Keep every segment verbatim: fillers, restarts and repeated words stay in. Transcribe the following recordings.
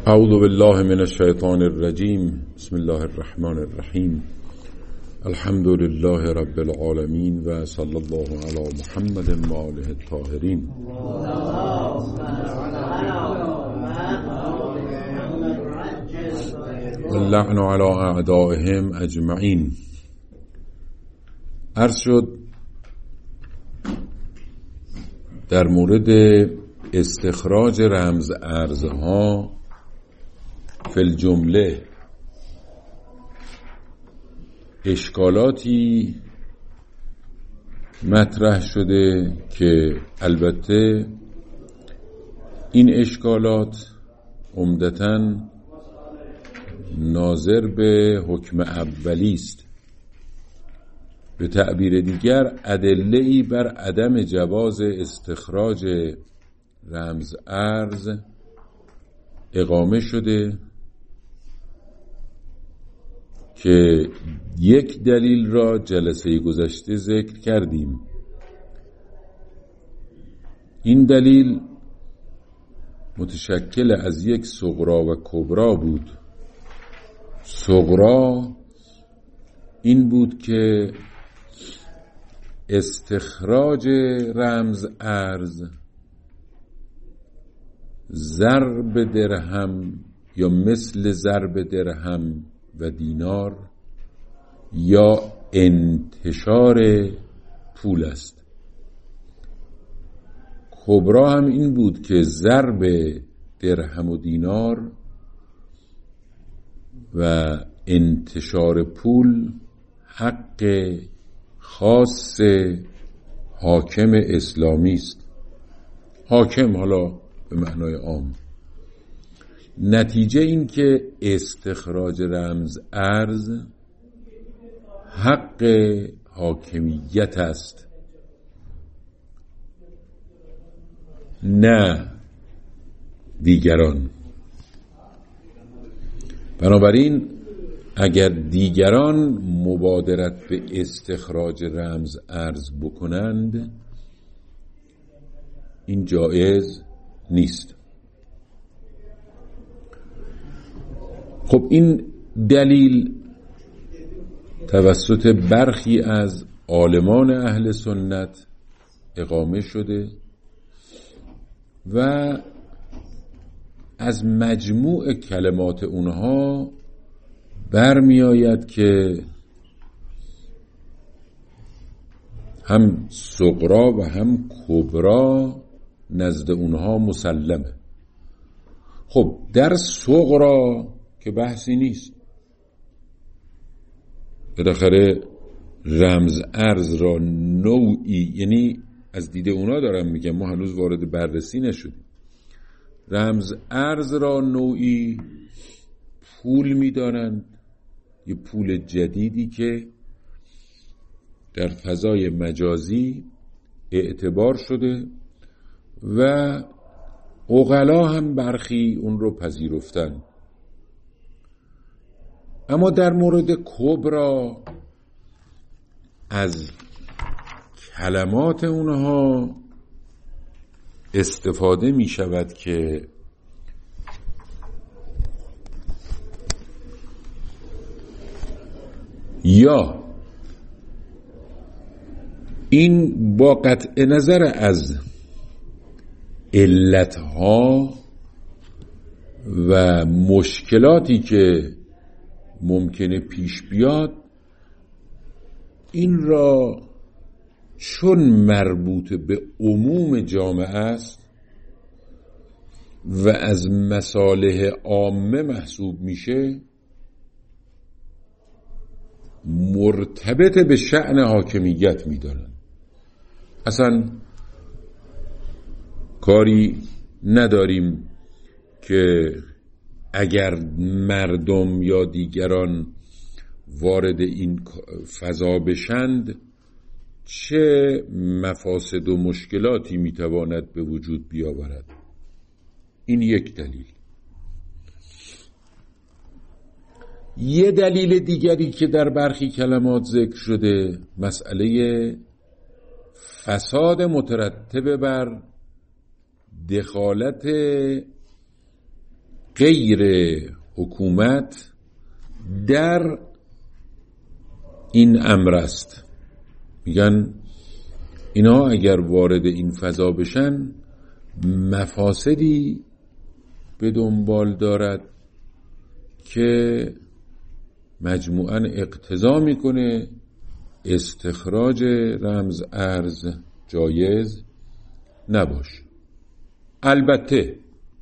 اعوذ بالله من الشیطان الرجیم. بسم الله الرحمن الرحیم. الحمد لله رب العالمین و صلی الله علی محمد و آله الطاهرین. واللعن علی اعدائهم اجمعین. عرض شد در مورد استخراج رمز ارزها فی الجمله اشکالاتی مطرح شده که البته این اشکالات عمدتاً ناظر به حکم اولی است. به تعبیر دیگر ادله‌ای بر عدم جواز استخراج رمز ارز اقامه شده که یک دلیل را جلسه گذشته ذکر کردیم. این دلیل متشکل از یک صغرا و کبرا بود. صغرا این بود که استخراج رمز ارز ضرب درهم یا مثل ضرب درهم و دینار یا انتشار پول است. کبرا هم این بود که ضرب درهم و دینار و انتشار پول حق خاص حاکم اسلامی است. حاکم حالا به معنای عام. نتیجه این که استخراج رمز ارز حق حاکمیت است، نه دیگران. بنابراین اگر دیگران مبادرت به استخراج رمز ارز بکنند این جایز نیست. خب این دلیل توسط برخی از عالمان اهل سنت اقامه شده و از مجموع کلمات اونها برمی آید که هم صغرا و هم کبرا نزد اونها مسلمه. خب در صغرا که بحثی نیست، بالاخره رمز ارز را نوعی، یعنی از دید اونا دارم میگم، ما هنوز وارد بررسی نشدیم، رمز ارز را نوعی پول میدانند، یه پول جدیدی که در فضای مجازی اعتبار شده و عقلا هم برخی اون رو پذیرفتن. اما در مورد کبرا از کلمات اونها استفاده می شود که یا این با قطع نظر از علتها و مشکلاتی که ممکنه پیش بیاد، این را چون مربوط به عموم جامعه است و از مصالح عامه محسوب میشه، مرتبط به شأن حاکمیت میدانن. اصلا کاری نداریم که اگر مردم یا دیگران وارد این فضا بشند چه مفاسد و مشکلاتی میتواند به وجود بیاورد. این یک دلیل. یه دلیل دیگری که در برخی کلمات ذکر شده، مسئله فساد مترتب بر دخالت غیر حکومت در این امر است. میگن اینا اگر وارد این فضا بشن مفاسدی به دنبال دارد که مجموعاً اقتضا میکنه استخراج رمز ارز جایز نباشه. البته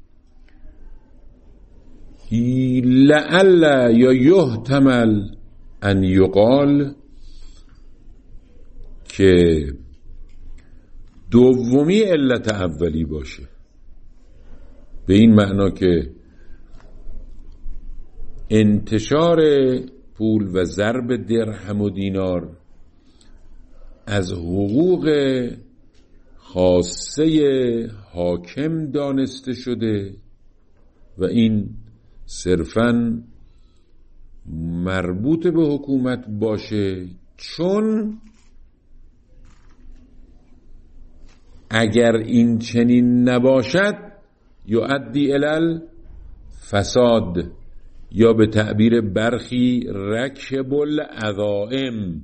لعل یا یحتمل ان یقال که دومی علت اولی باشه، به این معنا که انتشار پول و ضرب درهم و دینار از حقوق خاصه حاکم دانسته شده و این صرفاً مربوط به حکومت باشه، چون اگر این چنین نباشد یؤدی الی فساد یا به تعبیر برخی رکب العظائم،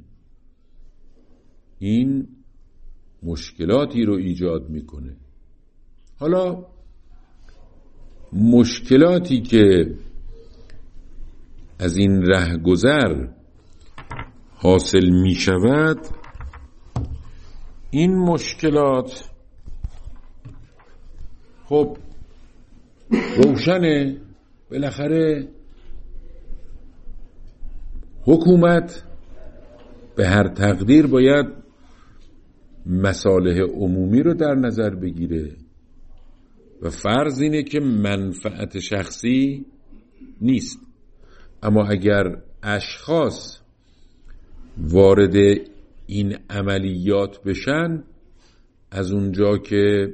این مشکلاتی رو ایجاد میکنه. حالا مشکلاتی که از این رهگذر حاصل می شود، این مشکلات خب روشنه. بالاخره حکومت به هر تقدیر باید مصالح عمومی رو در نظر بگیره و فرض اینه که منفعت شخصی نیست. اما اگر اشخاص وارد این عملیات بشن، از اونجا که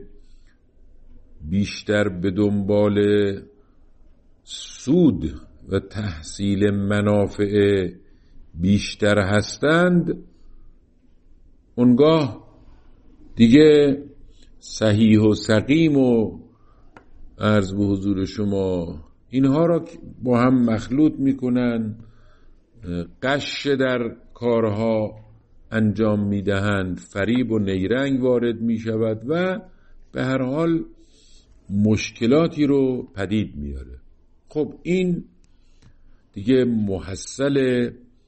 بیشتر به دنبال سود و تحصیل منافع بیشتر هستند، اونگاه دیگه صحیح و سقیم و عرض به حضور شما اینها را با هم مخلوط میکنن، غش در کارها انجام میدهند، فریب و نیرنگ وارد میشود و به هر حال مشکلاتی رو پدید میاره. خب این دیگه محصل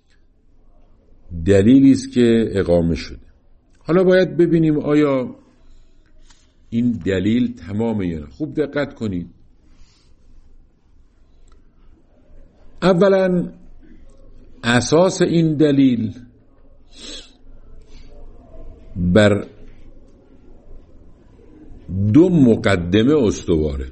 دلیلی است که اقامه شده. حالا باید ببینیم آیا این دلیل تمامه یا نه. خوب دقت کنید. اولا اساس این دلیل بر دو مقدمه استواره.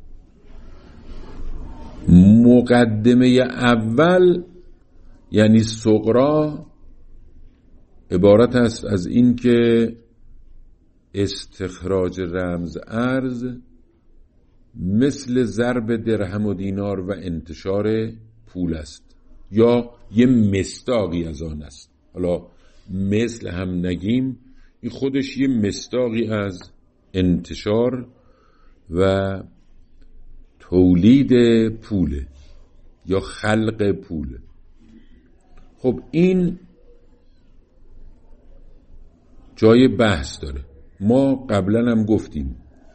مقدمه اول یعنی صغرا عبارت است از این که استخراج رمز ارز مثل ضرب درهم و دینار و انتشار پول است یا یه مصداقی از آن است. حالا مثل هم نگیم، این خودش یه مصداقی از انتشار و تولید پوله یا خلق پوله. خب این جای بحث داره. ما قبلا هم گفتیم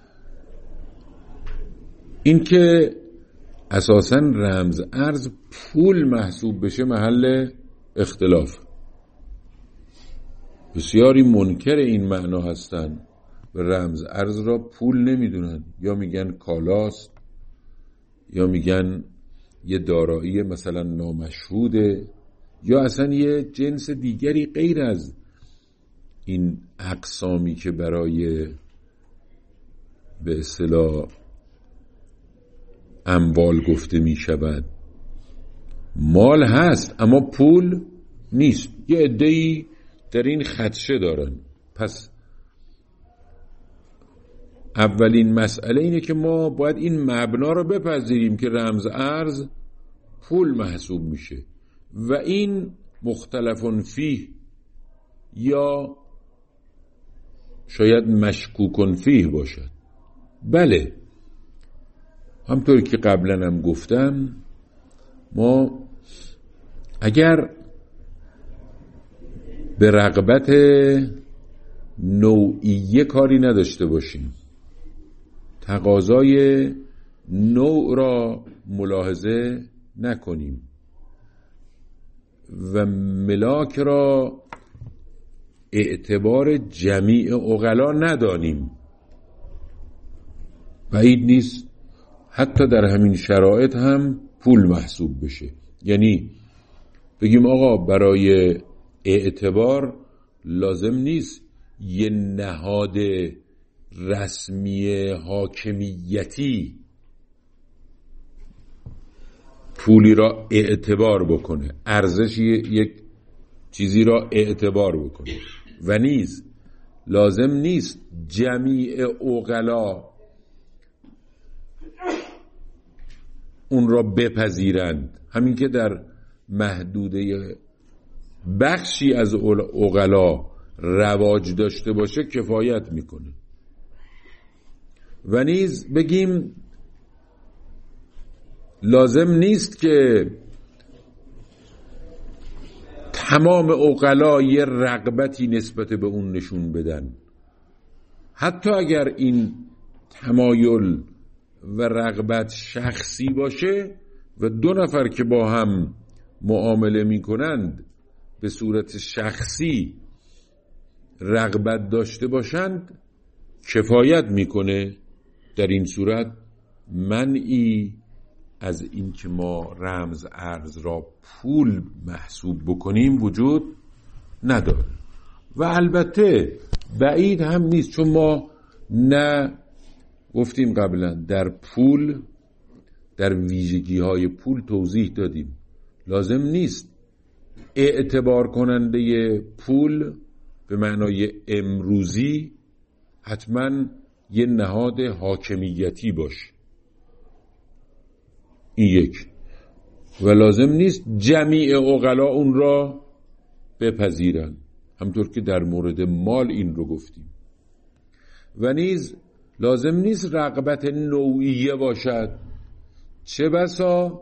این که اساساً رمز ارز پول محسوب بشه محل اختلاف. بسیاری منکر این معنا هستن و رمز ارز را پول نمیدونن، یا میگن کالاست، یا میگن یه دارایی مثلا نامشهوده، یا اصلا یه جنس دیگری غیر از این اقسامی که برای به اصطلاح اموال گفته می شود. مال هست اما پول نیست. یه عده‌ای در این خدشه دارن. پس اولین مسئله اینه که ما باید این مبنا رو بپذیریم که رمز ارز پول محسوب میشه و این مختلفون فیه یا شاید مشکوکن فیه باشد. بله، همطور که قبلا هم گفتم، ما اگر به رغبت نوعیه کاری نداشته باشیم، تقاضای نوع را ملاحظه نکنیم و ملاک را اعتبار جمیع عقلا ندانیم، بعید نیست حتی در همین شرایط هم پول محسوب بشه. یعنی بگیم آقا برای اعتبار لازم نیست یه نهاد رسمی حاکمیتی پولی را اعتبار بکنه، ارزش یک چیزی را اعتبار بکنه، و نیز لازم نیست جمیع عقلا اون را بپذیرند. همین که در محدوده بخشی از عقلا رواج داشته باشه کفایت میکنه. و نیز بگیم لازم نیست که تمام عقلا یه رغبتی نسبت به اون نشون بدن، حتی اگر این تمایل و رغبت شخصی باشه و دو نفر که با هم معامله میکنند به صورت شخصی رغبت داشته باشند کفایت میکنه. در این صورت منعی از این که ما رمز ارز را پول محسوب بکنیم وجود نداره. و البته بعید هم نیست، چون ما نه گفتیم قبلا در پول، در ویژگی های پول توضیح دادیم، لازم نیست اعتبار کننده پول به معنای امروزی حتما یه نهاد حاکمیتی باشه، این یک. و لازم نیست جمیع عقلا اون را بپذیرن، همطور که در مورد مال این رو گفتیم. و نیز لازم نیست رغبت نوعیه باشد، چه بسا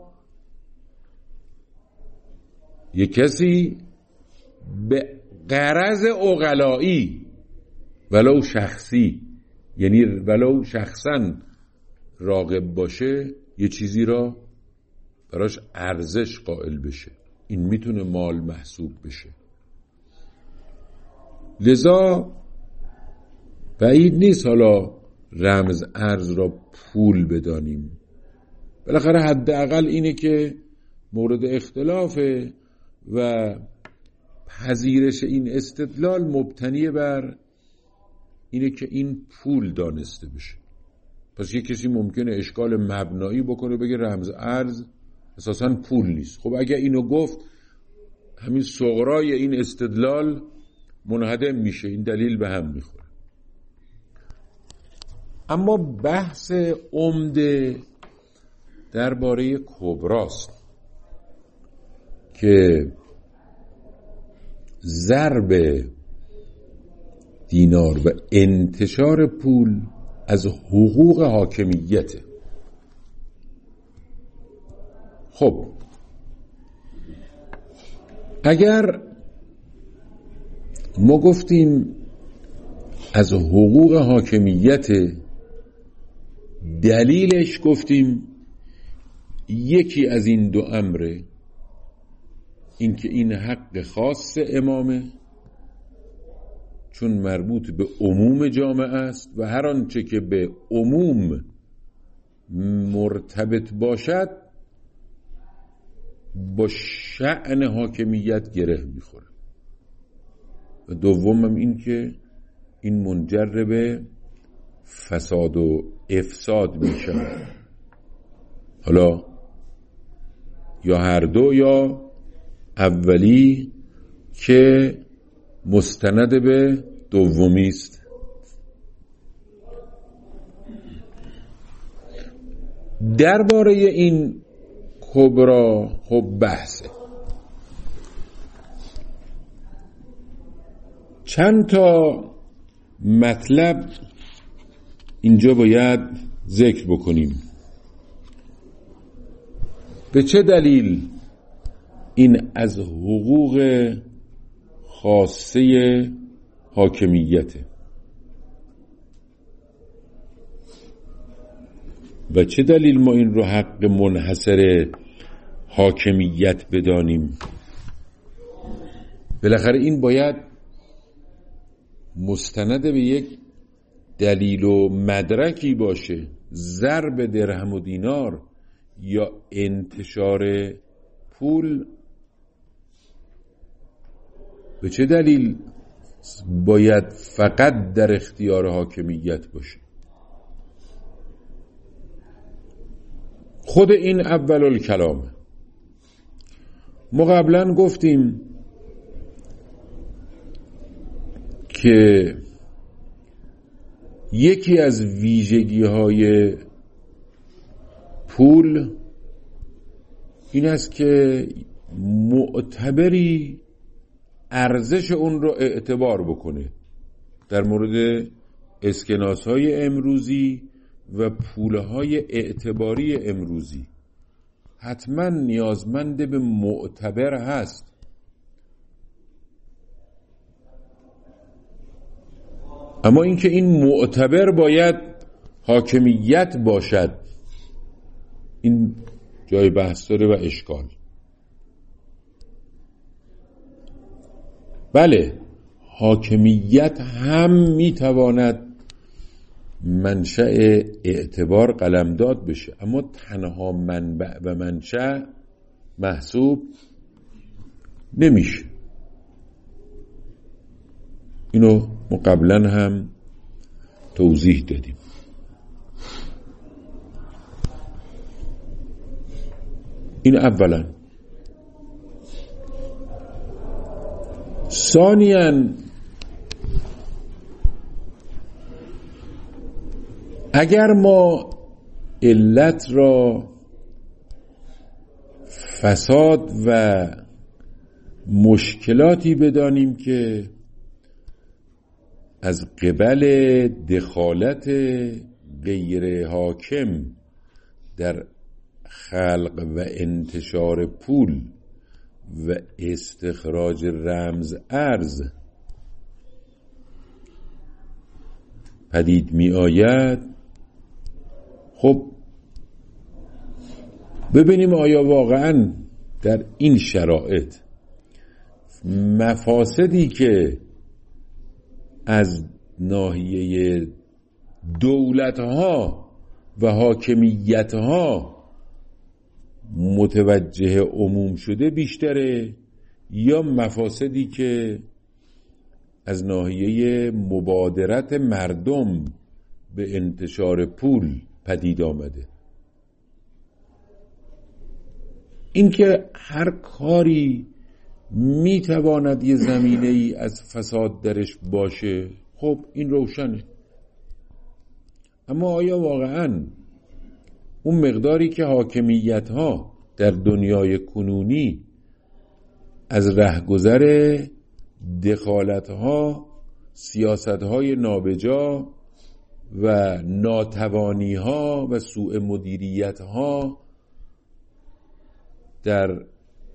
یک کسی به غرض عقلایی ولو شخصی، یعنی ولو شخصا راغب باشه، یه چیزی را براش ارزش قائل بشه، این میتونه مال محسوب بشه. لذا بعید نیست حالا رمز ارز را پول بدانیم. بالاخره حداقل اینه که مورد اختلافه و پذیرش این استدلال مبتنی بر اینه که این پول دانسته بشه. پس یک کسی ممکنه اشکال مبنایی بکنه بگه رمز ارز اساساً پول نیست. خب اگه اینو گفت، همین صغرای این استدلال منهدم میشه، این دلیل به هم میخوره. اما بحث عمده درباره کبراست که ضرب دینار و انتشار پول از حقوق حاکمیته. خب اگر ما گفتیم از حقوق حاکمیت، دلیلش گفتیم یکی از این دو امره، این که این حق خاص امامه چون مربوط به عموم جامعه است و هر آنچه که به عموم مرتبط باشد با شأن حاکمیت گره میخوره. و دومم این که این منجر به فساد و افساد میشه. حالا یا هر دو یا اولی که مستند به دومی است. درباره این کبرا خب بحثه. چند تا مطلب اینجا باید ذکر بکنیم. به چه دلیل این از حقوق خاصه حاکمیته و چه دلیل ما این رو حق منحصر حاکمیت بدانیم؟ بالاخره این باید مستند به یک دلیل و مدرکی باشه. ضرب درهم و دینار یا انتشار پول به چه دلیل باید فقط در اختیار حاکمیت باشه؟ خود این اول الکلامه. ما قبلا گفتیم که یکی از ویژگی های پول این است که معتبری ارزش اون رو اعتبار بکنه. در مورد اسکناس های امروزی و پول های اعتباری امروزی حتما نیازمند به معتبر هست. اما اینکه این معتبر باید حاکمیت باشد، این جای بحث داره و اشکال. بله، حاکمیت هم میتواند منشأ اعتبار قلمداد بشه، اما تنها منبع و منشأ محسوب نمیشه. اینو ما قبلا هم توضیح دادیم. این اولا. ثانیاً اگر ما علت را فساد و مشکلاتی بدانیم که از قبل دخالت غیر حاکم در خلق و انتشار پول و استخراج رمز ارز پدید می آید، خب ببینیم آیا واقعاً در این شرایط مفاسدی که از ناحیه دولت‌ها و حاکمیت‌ها متوجه عموم شده بیشتره یا مفاسدی که از ناحیه مبادرت مردم به انتشار پول پدید آمده؟ اینکه هر کاری میتواند یه زمینه ای از فساد درش باشه، خب این روشنه. اما آیا واقعاً اون مقداری که حاکمیت ها در دنیای کنونی از رهگذر دخالت ها، سیاست های نابجا و ناتوانی ها و سوء مدیریت ها در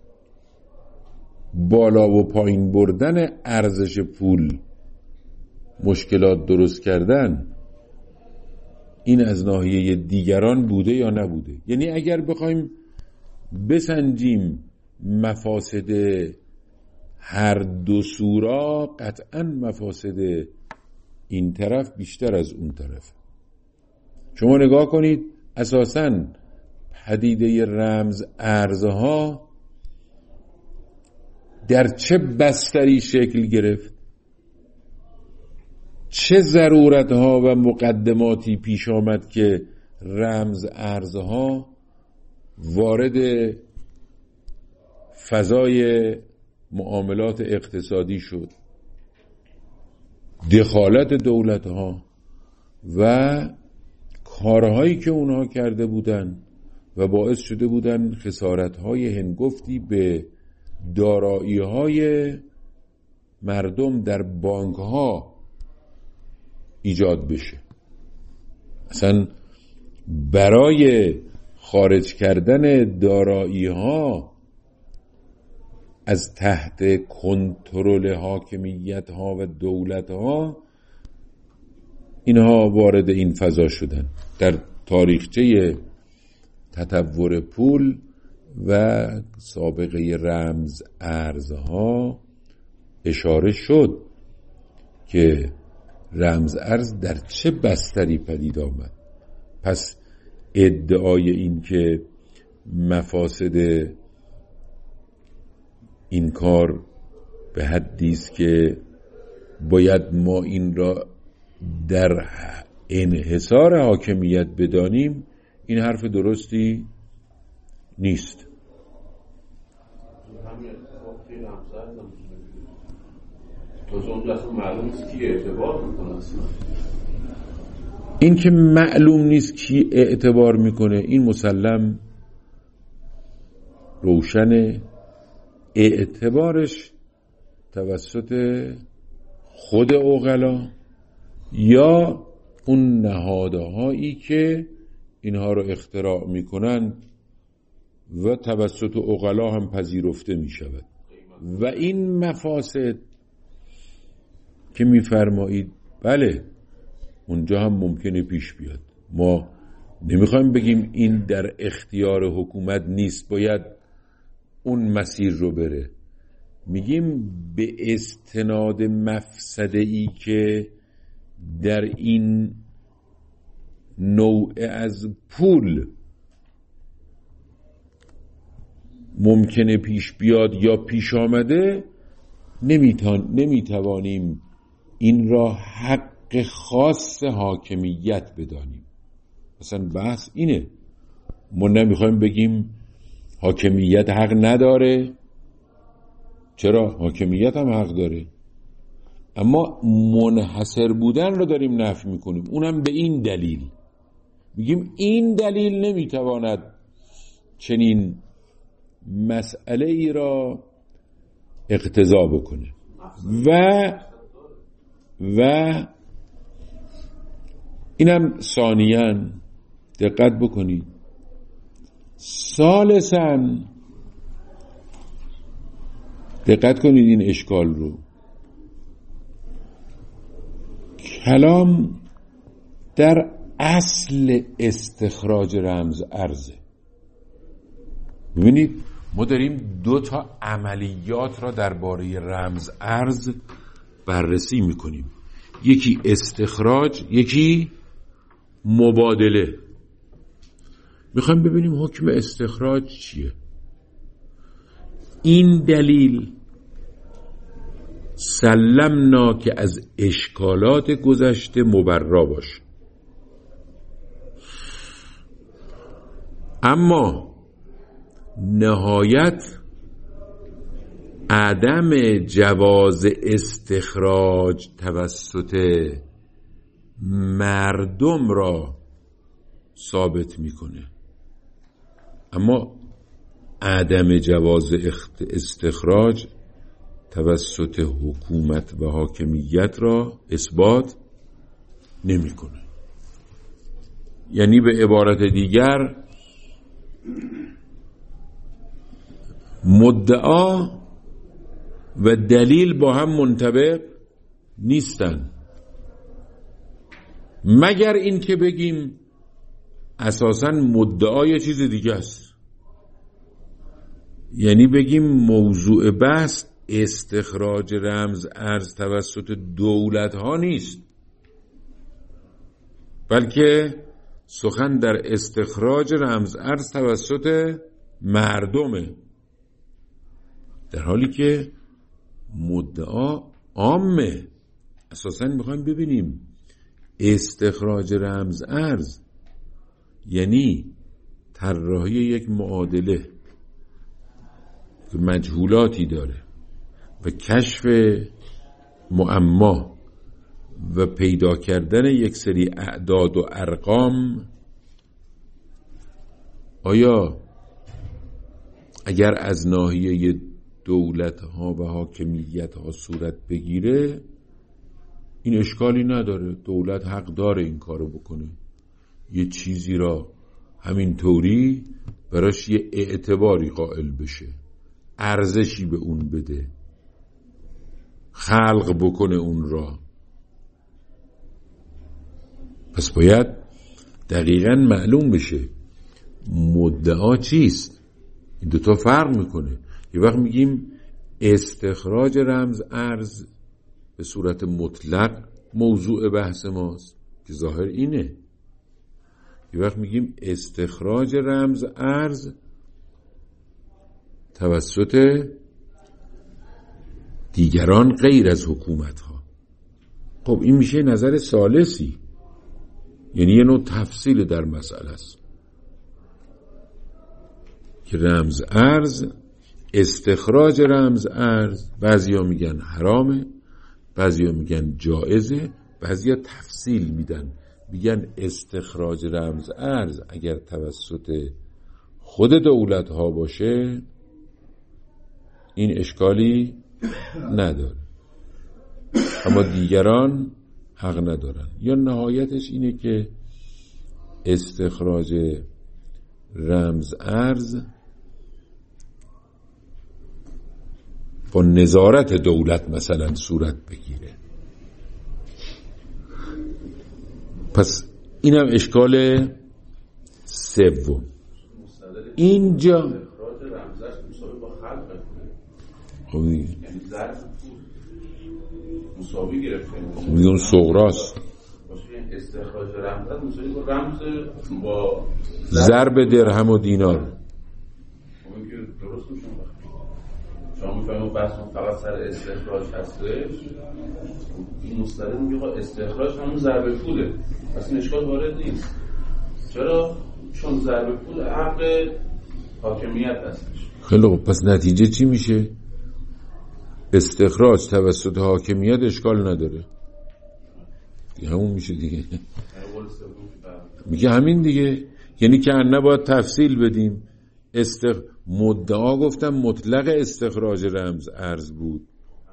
بالا و پایین بردن ارزش پول مشکلات درست کردن، این از ناحیه دیگران بوده یا نبوده؟ یعنی اگر بخوایم بسنجیم مفاسد هر دو سورا، قطعا مفاسد این طرف بیشتر از اون طرف. شما نگاه کنید اساساً پدیده رمز ارزها در چه بستری شکل گرفت، چه ضرورتها و مقدماتی پیش آمد که رمز ارزها وارد فضای معاملات اقتصادی شد. دخالت دولتها و کارهایی که اونها کرده بودن و باعث شده بودن خسارتهای هنگفتی به دارایی‌های مردم در بانک‌ها ایجاد بشه. اصلا برای خارج کردن دارایی ها از تحت کنترل حاکمیت ها و دولت ها، اینها وارد این فضا شدن. در تاریخچه تطور پول و سابقه رمز ارزها اشاره شد که رمز ارز در چه بستری پدید آمد. پس ادعای این که مفاسد این کار به حدی است که باید ما این را در انحصار حاکمیت بدانیم، این حرف درستی نیست. این که معلوم نیست کی اعتبار میکنه، این مسلم روشن. اعتبارش توسط خود عقلا یا اون نهادهایی که اینها رو اختراع میکنن و توسط عقلا هم پذیرفته میشود. و این مفاسد که میفرمایید بله اونجا هم ممکنه پیش بیاد. ما نمیخوایم بگیم این در اختیار حکومت نیست، باید اون مسیر رو بره. میگیم به استناد مفسده ای که در این نوع از پول ممکنه پیش بیاد یا پیش آمده، نمیتوانیم این را حق خاص حاکمیت بدانیم. مثلا بحث اینه، ما نمیخوایم بگیم حاکمیت حق نداره. چرا؟ حاکمیت هم حق داره، اما منحصر بودن رو داریم نفی میکنیم. اونم به این دلیل، میگیم این دلیل نمیتواند چنین مسئله ای را اقتضا بکنه. و و اینم ثانیاً دقت بکنید. ثالثاً دقت کنید این اشکال رو. کلام در اصل استخراج رمز ارزه. ببینید ما داریم دو تا عملیات را درباره رمز ارز بررسی میکنیم، یکی استخراج، یکی مبادله. میخوایم ببینیم حکم استخراج چیه. این دلیل سلمنا که از اشکالات گذشته مبرا باشه، اما نهایت عدم جواز استخراج توسط مردم را ثابت میکنه، اما عدم جواز استخراج توسط حکومت و حاکمیت را اثبات نمیکنه. یعنی به عبارت دیگر مدعا و دلیل با هم منطبق نیستن، مگر این که بگیم اساساً مدعا یه چیز دیگه است. یعنی بگیم موضوع بحث استخراج رمز ارز توسط دولت ها نیست، بلکه سخن در استخراج رمز ارز توسط مردمه، در حالی که مدعا عامه. اساساً میخوایم ببینیم استخراج رمز ارز یعنی طراحی یک معادله که مجهولاتی داره و کشف معما و پیدا کردن یک سری اعداد و ارقام. آیا اگر از ناحیه دولت ها و حاکمیت ها صورت بگیره این اشکالی نداره، دولت حق داره این کارو بکنه، یه چیزی را همینطوری براش یه اعتباری قائل بشه، ارزشی به اون بده، خلق بکنه اون را. پس باید دقیقاً معلوم بشه مدعا چیست. این دوتا فرق میکنه. یه وقت میگیم استخراج رمز ارز به صورت مطلق موضوع بحث ماست که ظاهر اینه. یه وقت میگیم استخراج رمز ارز توسط دیگران غیر از حکومت ها. خب این میشه نظر ثالثی، یعنی یه نوع تفصیل در مسئله است که رمز ارز، استخراج رمز ارز، بعضیا میگن حرامه، بعضیا میگن جائزه، بعضیا تفصیل میدن، میگن استخراج رمز ارز اگر توسط خود دولت ها باشه این اشکالی نداره، اما دیگران حق ندارن. یا نهایتش اینه که استخراج رمز ارز با نظارت دولت مثلا صورت بگیره. پس اینم اشکال سوم. اینجا خب دیگه مساوی گرفته، خب دیگه اون صغراست. استخراج رمز مساوی با رمز با ضرب درهم و دینار. اون که درست میشه. شما میفهمید بحث فقط سر استخراج هستش. این مستند میگه استخراج همون ضرب پوله، پس این اشکال وارد نیست. چرا؟ چون ضرب پول حق حاکمیت هستش. خیلی خوب، پس نتیجه چی میشه؟ استخراج توسط حاکمیت اشکال نداره دیگه، همون میشه دیگه. میگه همین دیگه، یعنی که نباید تفصیل بدیم. استخ... مدعا گفتم مطلق استخراج رمز ارز بود.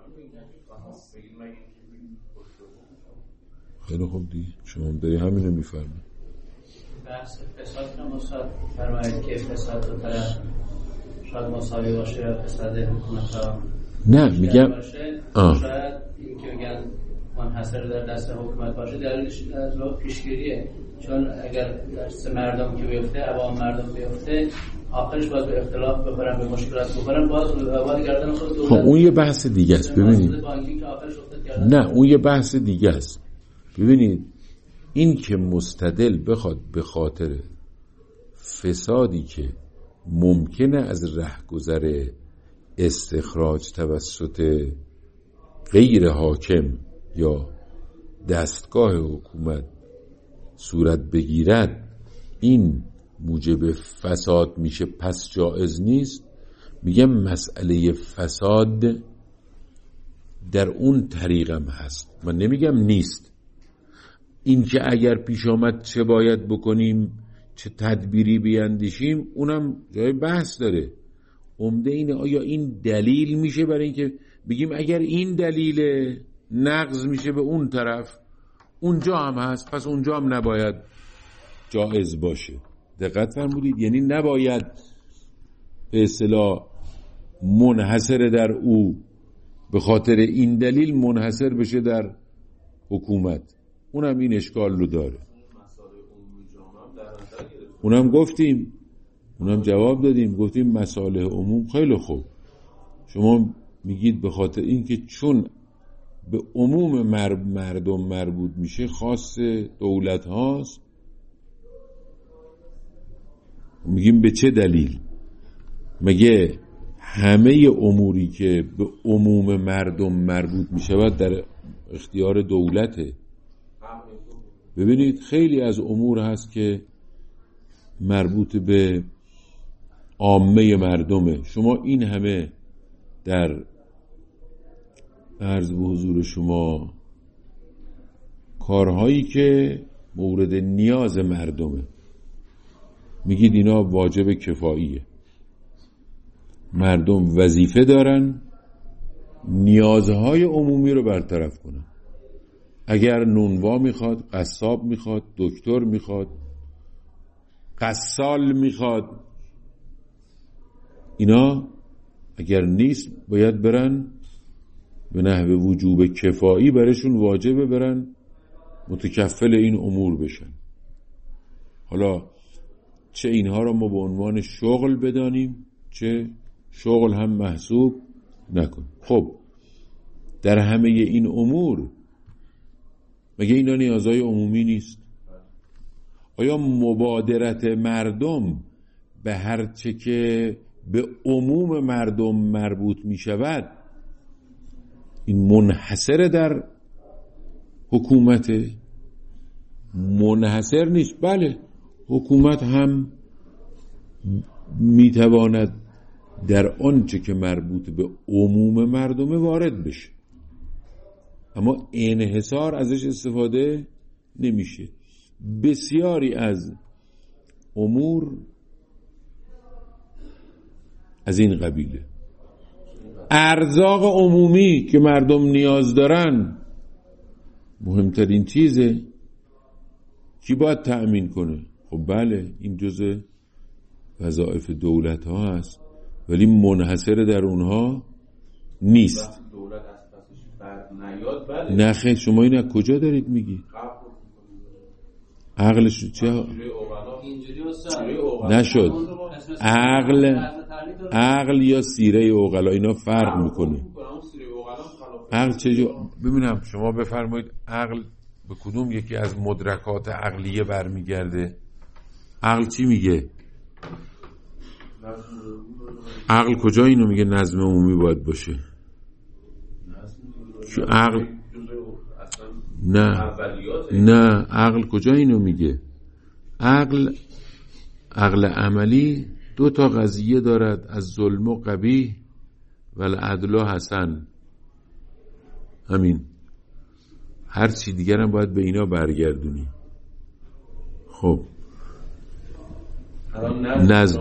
خیلی خوب دیگه، شما داری همین رو میفرمید. بحث فساد رو مصاد فرمایید که فساد دو طرف شاید مساوی باشه یا فساد حکومت ها نه میگم آه. شاید این که میگن منحصر در دست حکومت باشه دلیلش از لحاظ پیشگیریه، چون اگر دست مردم که بیفته، عوام مردم بیفته، آخرش باز به اختلاف بخورن، به مشکلات بخورن، باز باز گردن خود دولت. خب اون یه بحث دیگه است. ببینید نه اون یه بحث دیگه است. ببینید این که مستدل بخواد به خاطر فسادی که ممکنه از رهگذر استخراج توسط غیر حاکم یا دستگاه حکومت صورت بگیرد این موجب فساد میشه پس جائز نیست، میگم مسئله فساد در اون طریقم هست. من نمیگم نیست. این که اگر پیش آمد چه باید بکنیم، چه تدبیری بیاندیشیم، اونم جای بحث داره. عمده اینه آیا این دلیل میشه برای اینکه بگیم اگر این دلیل نقض میشه به اون طرف، اونجا هم هست، پس اونجا هم نباید جائز باشه. دقت فرمودید؟ یعنی نباید به اصطلاح منحصر در او به خاطر این دلیل منحصر بشه در حکومت. اونم این اشکال رو داره. اونم گفتیم، اونم جواب دادیم، گفتیم مصالح عموم. خیلی خوب، شما میگید به خاطر این که چون به عموم مردم مربوط میشه، خاص دولت هاست. میگیم به چه دلیل؟ مگه همه اموری که به عموم مردم مربوط میشود در اختیار دولته؟ ببینید خیلی از امور هست که مربوط به عامه مردمه. شما این همه در عرض به حضور شما کارهایی که مورد نیاز مردمه، میگید اینا واجب کفاییه، مردم وظیفه دارن نیازهای عمومی رو برطرف کنن. اگر نونوا میخواد، قصاب میخواد، دکتر میخواد، غسال میخواد، اینا اگر نیست باید برن به نحو وجوب کفایی برشون واجبه برن متکفل این امور بشن. حالا چه اینها را ما به عنوان شغل بدانیم چه شغل هم محسوب نکنیم. خب در همه این امور مگه اینا نیازهای عمومی نیست؟ آیا مبادرت مردم به هر چه که به عموم مردم مربوط می شود این منحصر در حکومت؟ منحصر نیست. بله حکومت هم می تواند در آنچه که مربوط به عموم مردم وارد بشه، اما انحصار ازش استفاده نمیشه. بسیاری از امور از این قبیله. ارزاق عمومی که مردم نیاز دارن مهمترین چیزه، کی باید تأمین کنه؟ خب بله این جزء وظایف دولت ها هست ولی منحصر در اونها نیست. نه خیلی شما این از کجا دارید میگی؟ عقلش چه نشد؟ عقل عقل یا سیره عقلا اینا فرق میکنه. عقل چه ببینم شما بفرمایید عقل به کدوم یکی از مدرکات عقلیه برمیگرده؟ عقل چی میگه؟ عقل کجا اینو میگه نظم عمومی باید باشه؟ عقل نه نه عقل کجا اینو میگه؟ عقل عقل عملی دو تا قضیه دارد، از ظلم و قبیح و العدل حسن. همین، هر چی دیگر هم باید به اینا برگردونی. خب نظم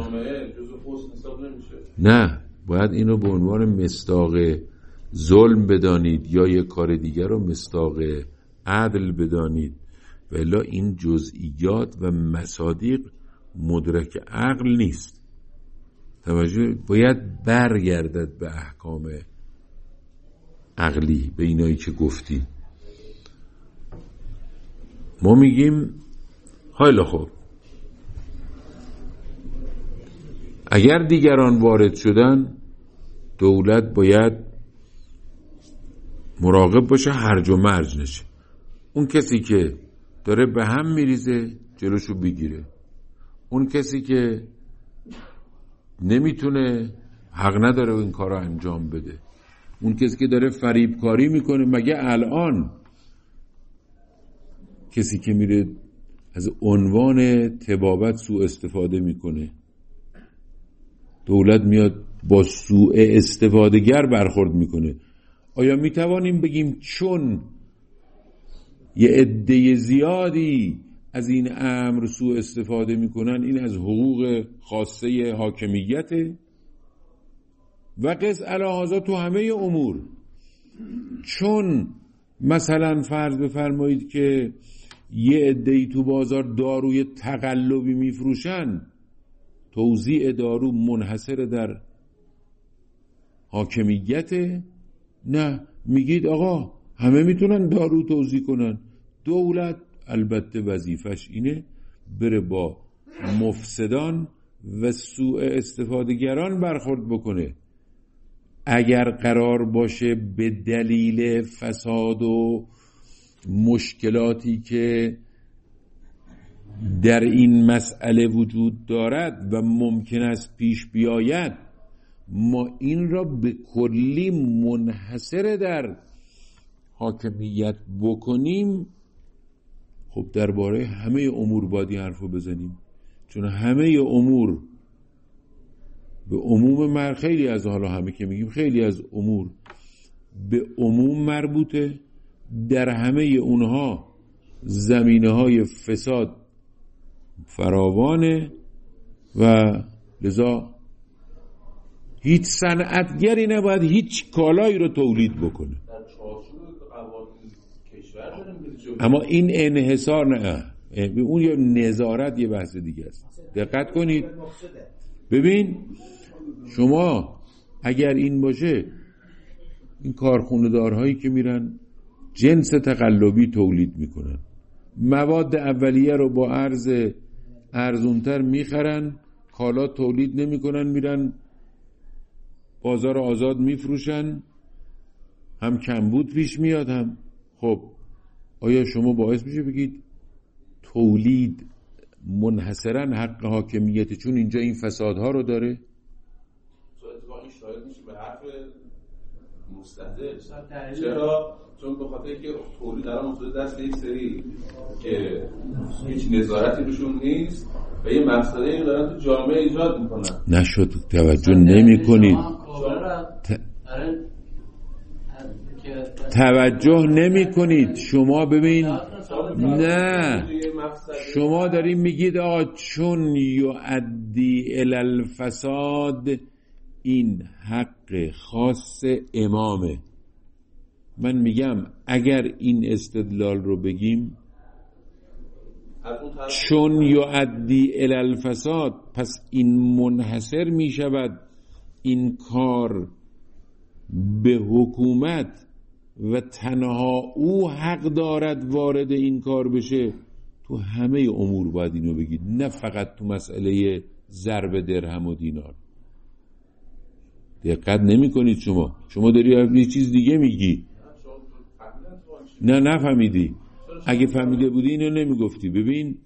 نه باید اینو به عنوان مصداق ظلم بدانید یا یک کار دیگر رو مصداق عدل بدانید، و الا این جزئیات و مصادیق مدرک عقل نیست. توجه باید برگردد به احکام عقلی، به اینایی که گفتی. ما میگیم خیلی خوب اگر دیگران وارد شدن دولت باید مراقب باشه هرج و مرج نشه. اون کسی که داره به هم میریزه جلوشو بگیره، اون کسی که نمیتونه حق نداره این کار رو انجام بده، اون کسی که داره فریبکاری میکنه. مگه الان کسی که میره از عنوان طبابت سوء استفاده میکنه دولت میاد با سوء استفادهگر برخورد میکنه؟ آیا میتوانیم بگیم چون یه عده زیادی از این امر سوء استفاده میکنن این از حقوق خاصه حاکمیته؟ و قص علاهازا تو همه امور. چون مثلا فرض بفرمایید که یه عده‌ای تو بازار داروی تقلبی میفروشن، توزیع دارو منحصر در حاکمیته؟ نه، میگید آقا همه میتونن دارو توزیع کنن. دولت البته وظیفش اینه بره با مفسدان و سوء استفادهگران برخورد بکنه. اگر قرار باشه به دلیل فساد و مشکلاتی که در این مسئله وجود دارد و ممکن است پیش بیاید ما این را به کلی منحصر در حاکمیت بکنیم، خب درباره همه امور باید حرفو بزنیم، چون همه امور به عموم مر خیلی از حالا همه که میگیم خیلی از امور به عموم مربوطه. در همه اونها زمینه های فساد فراوانه و لذا هیچ صنعتگری نباید هیچ کالایی رو تولید بکنه. اما این انحصار نه اون یا نظارت یه بحث دیگه است. دقت کنید ببین شما اگر این باشه، این کارخونه دارهایی که میرن جنس تقلبی تولید میکنن، مواد اولیه رو با ارز ارزونتر میخرن، کالا تولید نمیکنن، میرن بازار آزاد میفروشن، هم کمبود پیش میاد هم. خب آیا شما باعث میشه بگید تولید منحصرا حق حاکمیت چون اینجا این فسادها رو داره؟ این شاید میشه به حرف مستدل. چرا؟ چون به خاطر که تولید دارن افتاده دست یک سری که هیچ نظارتی روشون نیست و یه مفسده‌ای دارن تو جامعه ایجاد میکنن. نشد توجه نمی کنید توجه نمی کنید شما ببین نه شما داریم میگید آقا چون یؤدی الی الفساد این حق خاص امامه. من میگم اگر این استدلال رو بگیم چون یؤدی الی الفساد پس این منحصر میشود این کار به حکومت و تنها او حق دارد وارد این کار بشه، تو همه امور باید اینو بگید، نه فقط تو مسئله ضرب درهم و دینار. دقت نمی کنید شما شما داری یه چیز دیگه میگی. نه نفهمیدی. اگه فهمیده بودی اینو نمیگفتی. ببین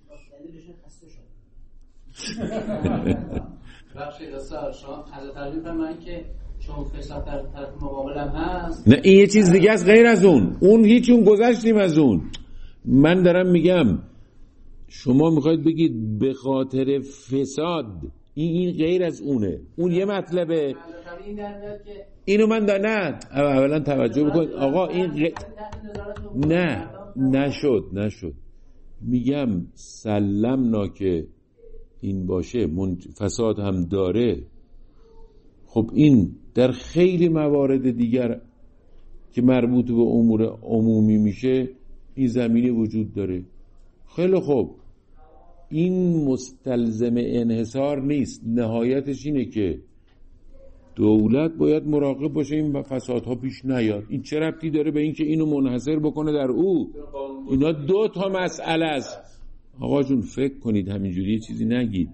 بخشی دستار شما از تعریف من که چون فساد در طرف مقابلم هست. نه این یه چیز دیگه است غیر از اون. اون هیچ اون گذشتیم از اون. من دارم میگم شما میخواید بگید به خاطر فساد این این غیر از اونه. اون یه مطلبه. اینو من دا نه اولا توجه بکنید آقا این غ... نه نشد نشد میگم سلمنا که این باشه فساد هم داره. خب این در خیلی موارد دیگر که مربوط به امور عمومی میشه این زمینه وجود داره. خیلی خوب این مستلزم انحصار نیست. نهایتش اینه که دولت باید مراقب باشه این فسادها پیش نیاد. این چه ربطی داره به این که اینو منحصر بکنه در او؟ اینا دو تا مسئله است. آقا جون فکر کنید همینجوری چیزی نگید.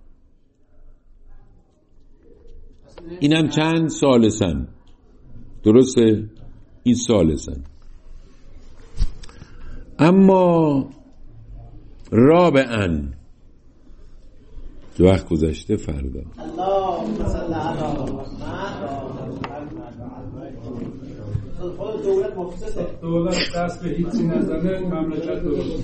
اینم چند سالسن درسته؟ این سالسن. اما رابعاً دو وقت گذشته فردا دولت دست به هیچی نزنه مملکت درست